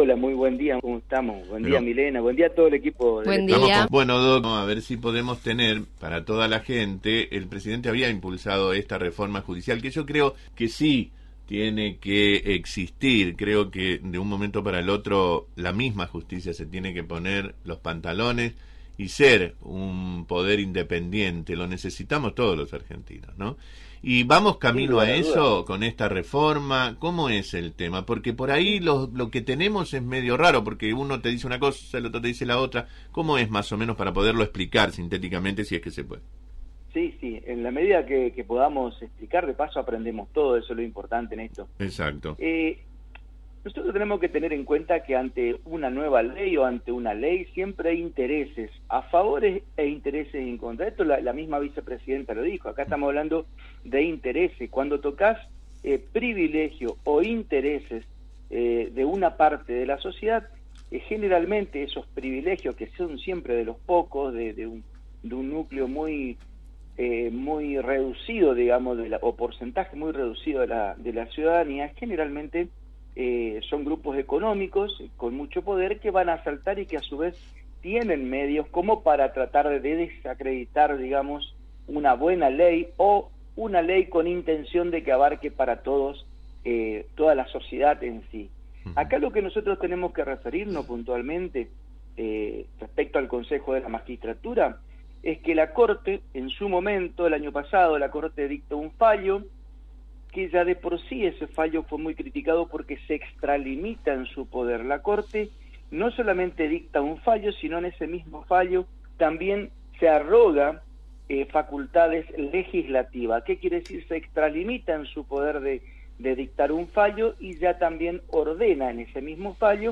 Hola, muy buen día, ¿cómo estamos? Buen día, Milena, buen día a todo el equipo. Buen día. Bueno, Doc, a ver si podemos tener para toda la gente, el presidente había impulsado esta reforma judicial, que yo creo que sí tiene que existir. Creo que de un momento para el otro la misma justicia se tiene que poner los pantalones y ser un poder independiente. Lo necesitamos todos los argentinos, ¿no? Y vamos camino a eso con esta reforma. ¿Cómo es el tema? Porque por ahí lo que tenemos es medio raro, porque uno te dice una cosa, el otro te dice la otra. ¿Cómo es más o menos para poderlo explicar sintéticamente, si es que se puede? Sí, en la medida que podamos explicar, de paso aprendemos todo, eso es lo importante en esto. Exacto. Nosotros tenemos que tener en cuenta que ante una nueva ley o ante una ley siempre hay intereses a favor e intereses en contra. Esto la misma vicepresidenta lo dijo. Acá estamos hablando de intereses. Cuando tocas privilegio o intereses de una parte de la sociedad, generalmente esos privilegios que son siempre de los pocos, de un núcleo muy reducido, digamos, o porcentaje muy reducido de la ciudadanía, generalmente son grupos económicos con mucho poder que van a asaltar y que a su vez tienen medios como para tratar de desacreditar, digamos, una buena ley o una ley con intención de que abarque para todos, toda la sociedad en sí. Acá lo que nosotros tenemos que referirnos puntualmente respecto al Consejo de la Magistratura es que la Corte, en su momento, el año pasado, la Corte dictó un fallo que ya de por sí ese fallo fue muy criticado porque se extralimita en su poder. La Corte no solamente dicta un fallo, sino en ese mismo fallo también se arroga facultades legislativas. ¿Qué quiere decir? Se extralimita en su poder de dictar un fallo y ya también ordena en ese mismo fallo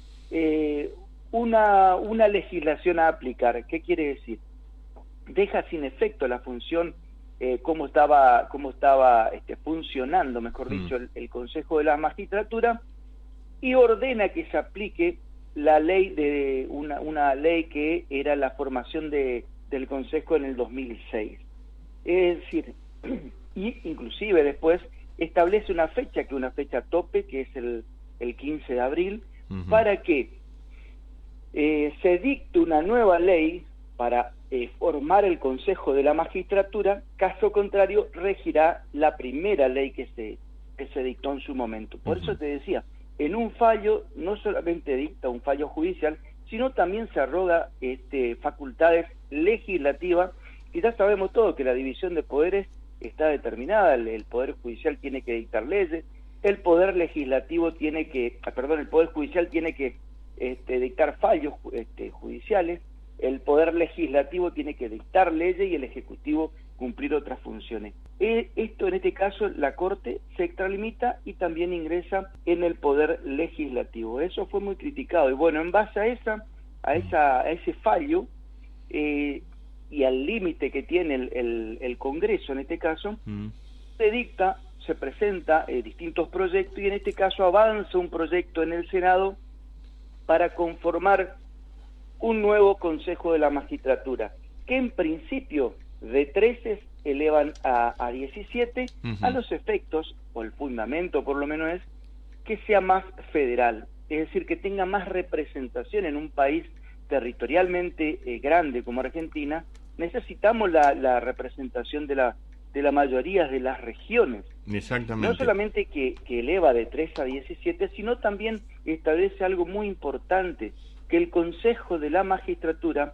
una legislación a aplicar. ¿Qué quiere decir? Deja sin efecto la función cómo estaba funcionando, mejor dicho, el Consejo de la Magistratura, y ordena que se aplique la ley de una ley que era la formación del Consejo en el 2006. Es decir, y inclusive después establece una fecha, que es una fecha tope, que es el 15 de abril, para que se dicte una nueva ley para formar el Consejo de la Magistratura. Caso contrario, regirá la primera ley que se dictó en su momento. Por eso te decía, en un fallo no solamente dicta un fallo judicial, sino también se arroga facultades legislativas, y ya sabemos todo que la división de poderes está determinada. El Poder Judicial tiene que dictar leyes, el Poder Legislativo tiene que, el Poder Judicial tiene que dictar fallos judiciales, el Poder Legislativo tiene que dictar leyes y el Ejecutivo cumplir otras funciones. Esto, en este caso, la Corte se extralimita y también ingresa en el Poder Legislativo. Eso fue muy criticado. Y bueno, en base a ese fallo y al límite que tiene el Congreso, en este caso, se presenta distintos proyectos, y en este caso avanza un proyecto en el Senado para conformar un nuevo Consejo de la Magistratura, que en principio de 13 elevan a 17, a los efectos, o el fundamento por lo menos es, que sea más federal, es decir, que tenga más representación en un país territorialmente grande como Argentina. Necesitamos la representación de la mayoría de las regiones. Exactamente. No solamente que eleva de 3 a 17, sino también establece algo muy importante, que el Consejo de la Magistratura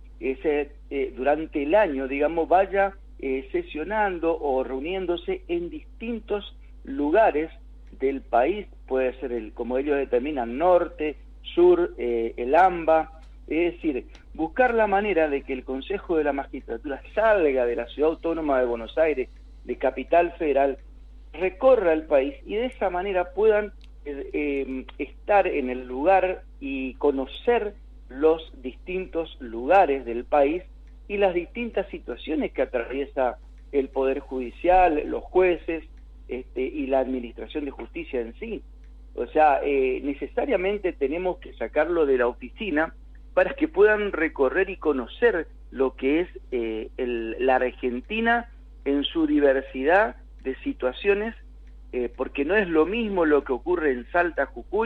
durante el año, digamos, vaya sesionando o reuniéndose en distintos lugares del país. Puede ser, como ellos determinan, norte, sur, el AMBA. Es decir, buscar la manera de que el Consejo de la Magistratura salga de la Ciudad Autónoma de Buenos Aires, de Capital Federal, recorra el país y de esa manera puedan estar en el lugar y conocer los distintos lugares del país y las distintas situaciones que atraviesa el Poder Judicial, los jueces y la Administración de Justicia en sí. O sea, necesariamente tenemos que sacarlo de la oficina para que puedan recorrer y conocer lo que es la Argentina en su diversidad de situaciones, porque no es lo mismo lo que ocurre en Salta, Jujuy,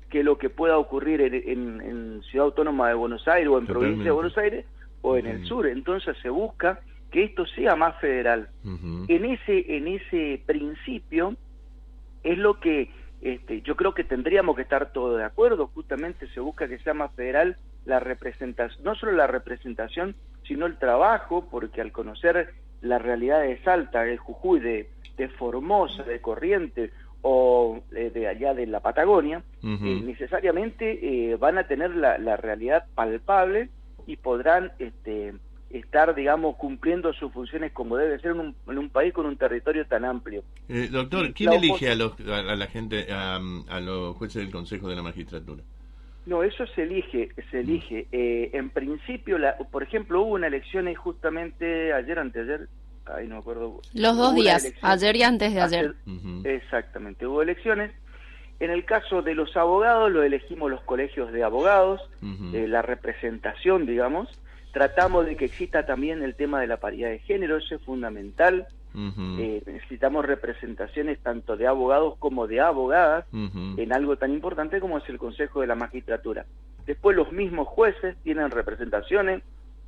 que lo que pueda ocurrir en Ciudad Autónoma de Buenos Aires o en Provincia de Buenos Aires o en el sur. Entonces se busca que esto sea más federal. En ese principio es lo que yo creo que tendríamos que estar todos de acuerdo. Justamente se busca que sea más federal la representación, no solo la representación, sino el trabajo, porque al conocer la realidad de Salta, de Jujuy, de Formosa, de Corrientes o de allá de la Patagonia, necesariamente van a tener la realidad palpable y podrán estar, digamos, cumpliendo sus funciones como debe ser en un país con un territorio tan amplio. Doctor, ¿quién elige a la gente, a los jueces del Consejo de la Magistratura? No, eso se elige. En principio, por ejemplo, hubo una elección justamente ayer, anteayer, no me acuerdo. Los 2 días, ayer y antes de ayer. Exactamente, hubo elecciones. En el caso de los abogados, lo elegimos los colegios de abogados, la representación, digamos. Tratamos de que exista también el tema de la paridad de género, eso es fundamental. Necesitamos representaciones tanto de abogados como de abogadas en algo tan importante como es el Consejo de la Magistratura. Después los mismos jueces tienen representaciones,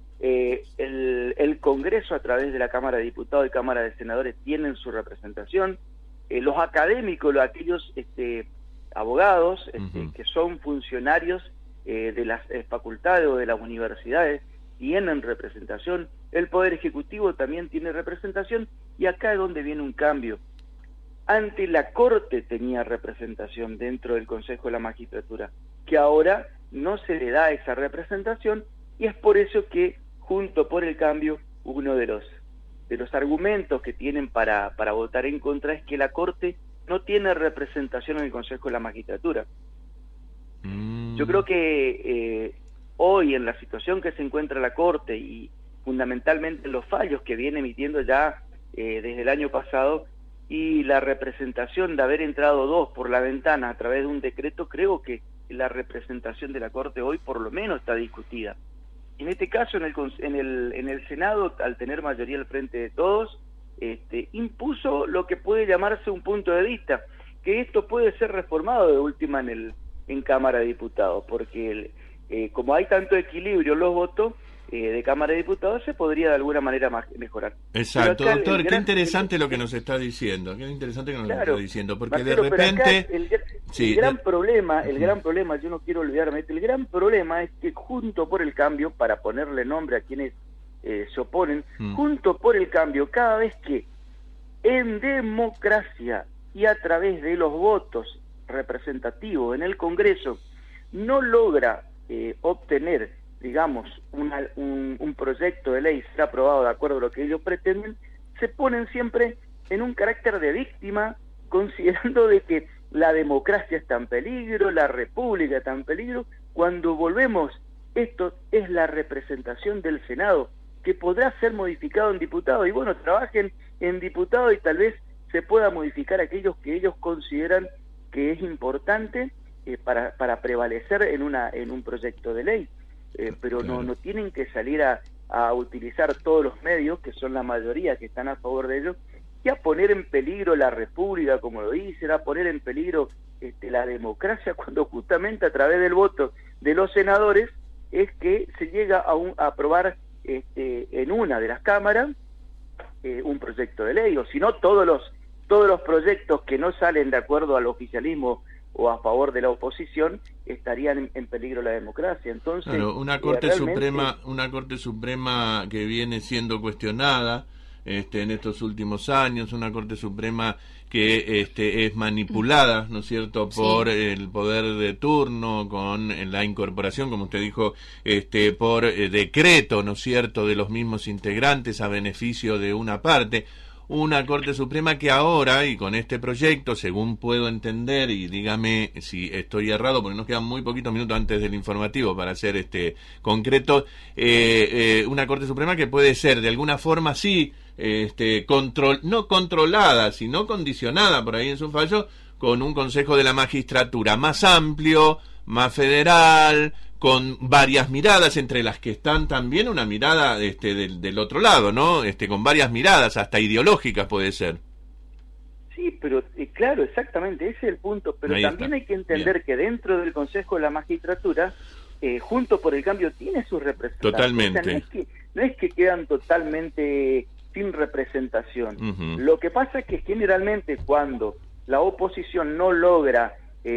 el Congreso a través de la Cámara de Diputados y Cámara de Senadores tienen su representación, los académicos, aquellos abogados que son funcionarios de las facultades o de las universidades tienen representación, el Poder Ejecutivo también tiene representación, y acá es donde viene un cambio. Antes la Corte tenía representación dentro del Consejo de la Magistratura, que ahora no se le da esa representación, y es por eso que, junto por el cambio, uno de los argumentos que tienen para votar en contra es que la Corte no tiene representación en el Consejo de la Magistratura. Yo creo que hoy, en la situación que se encuentra la Corte y fundamentalmente los fallos que viene emitiendo ya desde el año pasado, y la representación de haber entrado 2 por la ventana a través de un decreto, creo que la representación de la Corte hoy por lo menos está discutida. En este caso, en el Senado, al tener mayoría al frente de todos, impuso lo que puede llamarse un punto de vista, que esto puede ser reformado de última en Cámara de Diputados, porque como hay tanto equilibrio en los votos de Cámara de Diputados, se podría de alguna manera mejorar. Exacto, doctor, qué interesante lo que nos está diciendo, porque de repente... El gran problema, yo no quiero olvidarme, el gran problema es que Junto por el Cambio, para ponerle nombre a quienes se oponen, Junto por el Cambio, cada vez que en democracia y a través de los votos representativos en el Congreso no logra obtener, digamos, un proyecto de ley ser aprobado de acuerdo a lo que ellos pretenden, se ponen siempre en un carácter de víctima, considerando de que la democracia está en peligro, la república está en peligro. Cuando volvemos, esto es la representación del Senado, que podrá ser modificado en diputados, y bueno, trabajen en diputados y tal vez se pueda modificar aquellos que ellos consideran que es importante para prevalecer en un proyecto de ley, pero no tienen que salir a utilizar todos los medios, que son la mayoría que están a favor de ellos, y a poner en peligro la república, como lo dicen, a poner en peligro la democracia, cuando justamente a través del voto de los senadores es que se llega a aprobar en una de las cámaras un proyecto de ley, o si no todos los proyectos que no salen de acuerdo al oficialismo o a favor de la oposición estarían en peligro la democracia. Entonces, claro, una Corte Suprema que viene siendo cuestionada en estos últimos años, una Corte Suprema que es manipulada, ¿no es cierto?, por el poder de turno, con la incorporación, como usted dijo, por decreto, ¿no es cierto?, de los mismos integrantes a beneficio de una parte. Una Corte Suprema que ahora, y con este proyecto, según puedo entender, y dígame si estoy errado, porque nos quedan muy poquitos minutos antes del informativo para ser concreto, una Corte Suprema que puede ser de alguna forma, sí, no controlada, sino condicionada por ahí en su fallo, con un Consejo de la Magistratura más amplio, más federal, con varias miradas, entre las que están también una mirada del otro lado, ¿no? Con varias miradas, hasta ideológicas puede ser. Sí, pero claro, exactamente, ese es el punto. Pero ahí también está. hay que entender Bien. que dentro del Consejo de la Magistratura, Juntos por el Cambio tiene sus representantes. Totalmente. O sea, no es que quedan totalmente sin representación. Uh-huh. Lo que pasa es que generalmente cuando la oposición no logra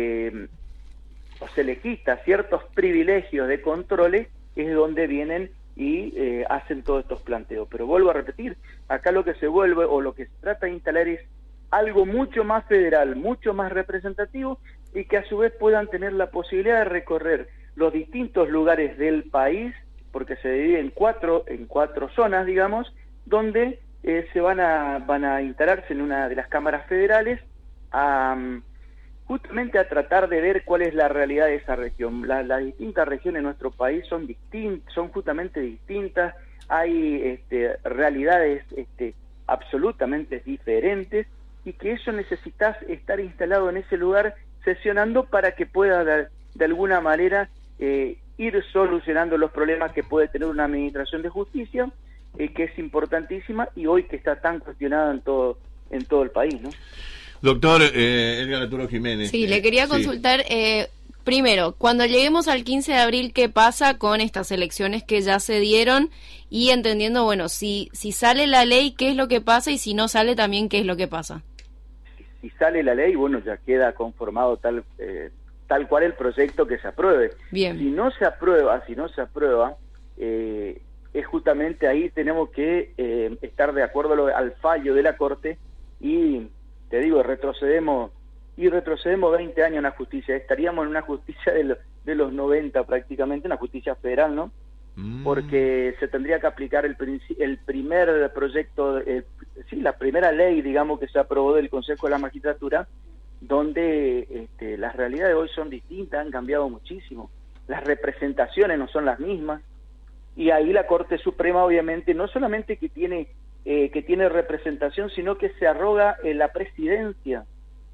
o se le quita ciertos privilegios de controles, es donde vienen y hacen todos estos planteos. Pero vuelvo a repetir, acá lo que se vuelve o lo que se trata de instalar es algo mucho más federal, mucho más representativo, y que a su vez puedan tener la posibilidad de recorrer los distintos lugares del país, porque se divide en cuatro zonas, digamos, donde se van a instalarse en una de las cámaras federales justamente a tratar de ver cuál es la realidad de esa región. Las distintas regiones de nuestro país son justamente distintas, hay realidades absolutamente diferentes, y que eso necesitas estar instalado en ese lugar sesionando para que pueda de alguna manera ir solucionando los problemas que puede tener una administración de justicia, que es importantísima y hoy que está tan cuestionada en todo el país, ¿no? Doctor Edgar Arturo Jiménez. Sí, le quería consultar, primero, cuando lleguemos al 15 de abril, ¿qué pasa con estas elecciones que ya se dieron? Y entendiendo, bueno, si sale la ley, ¿qué es lo que pasa? Y si no sale también, ¿qué es lo que pasa? Si sale la ley, bueno, ya queda conformado tal cual el proyecto que se apruebe. Bien. Si no se aprueba, es justamente ahí tenemos que estar de acuerdo al fallo de la Corte y, te digo, retrocedemos 20 años en la justicia. Estaríamos en una justicia de los 90 prácticamente, una justicia federal, ¿no? Porque se tendría que aplicar el primer proyecto, la primera ley, digamos, que se aprobó del Consejo de la Magistratura, donde las realidades hoy son distintas, han cambiado muchísimo, las representaciones no son las mismas, y ahí la Corte Suprema obviamente no solamente que tiene representación, sino que se arroga la presidencia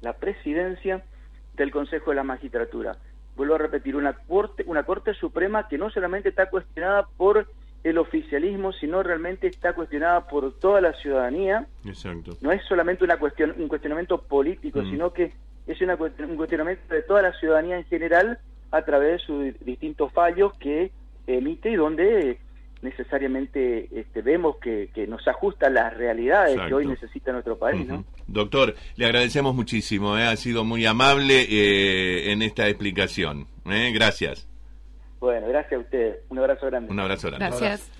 del Consejo de la Magistratura. Vuelvo a repetir, una Corte Suprema que no solamente está cuestionada por el oficialismo, sino realmente está cuestionada por toda la ciudadanía. Exacto. No es solamente un cuestionamiento político, sino que es un cuestionamiento de toda la ciudadanía en general a través de sus distintos fallos que emite y donde necesariamente vemos que nos ajusta a las realidades. Exacto. Que hoy necesita nuestro país, ¿no? Doctor, le agradecemos muchísimo, ha sido muy amable en esta explicación. Gracias. Bueno, gracias a ustedes. Un abrazo grande. Un abrazo grande. Gracias.